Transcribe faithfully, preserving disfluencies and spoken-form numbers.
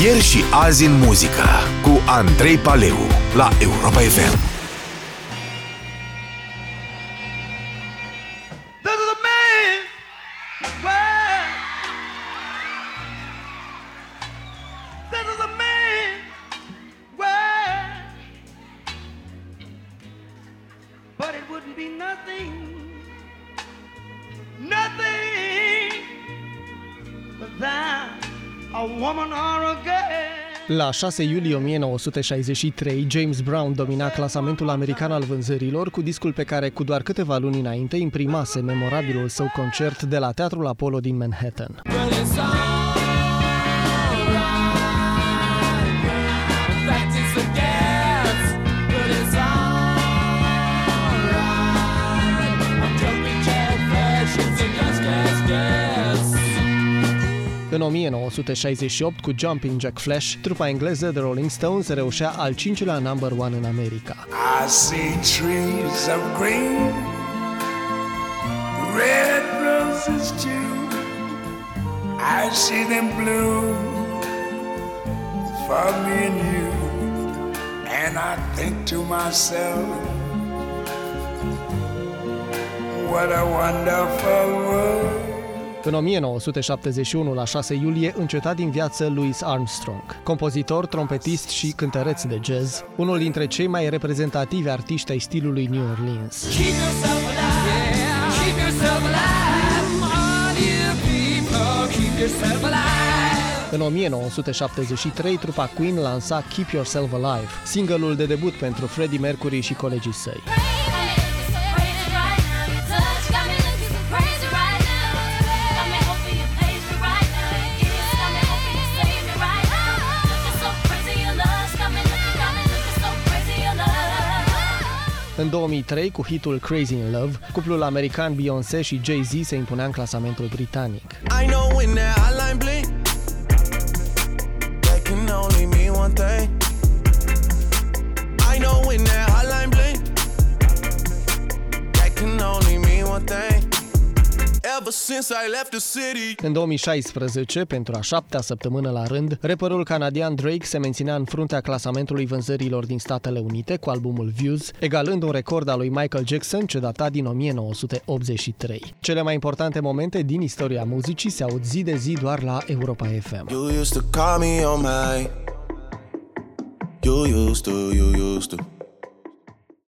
Ieri și azi în muzică cu Andrei Paleu la Europa F M. La șase iulie o mie nouă sute șaizeci și trei, James Brown domina clasamentul american al vânzărilor cu discul pe care, cu doar câteva luni înainte, imprimase memorabilul său concert de la Teatrul Apollo din Manhattan. În o mie nouă sute șaizeci și opt, cu Jumping Jack Flash, trupa engleză The Rolling Stones reușea al cincilea number one în America. I see trees of green, red roses too. I see them bloom for me and you. And I think to myself, what a wonderful world. În o mie nouă sute șaptezeci și unu, la șase iulie, înceta din viață Louis Armstrong, compozitor, trompetist și cântăreț de jazz, unul dintre cei mai reprezentativi artiști ai stilului New Orleans. În o mie nouă sute șaptezeci și trei, trupa Queen lansa Keep Yourself Alive, single-ul de debut pentru Freddie Mercury și colegii săi. În două mii trei, cu hitul Crazy in Love, cuplul american Beyoncé și Jay-Z se impunea în clasamentul britanic. I know when that hotline bling, that can only mean one thing. I know when that hotline bling, that can only mean one thing. Ever since I left the city. În două mii șaisprezece, pentru a șaptea săptămână la rând, rapperul canadian Drake se menținea în fruntea clasamentului vânzărilor din Statele Unite cu albumul Views, egalând un record al lui Michael Jackson ce data din o mie nouă sute optzeci și trei. Cele mai importante momente din istoria muzicii se aud zi de zi doar la Europa F M. You used to call me on my You used to, you used to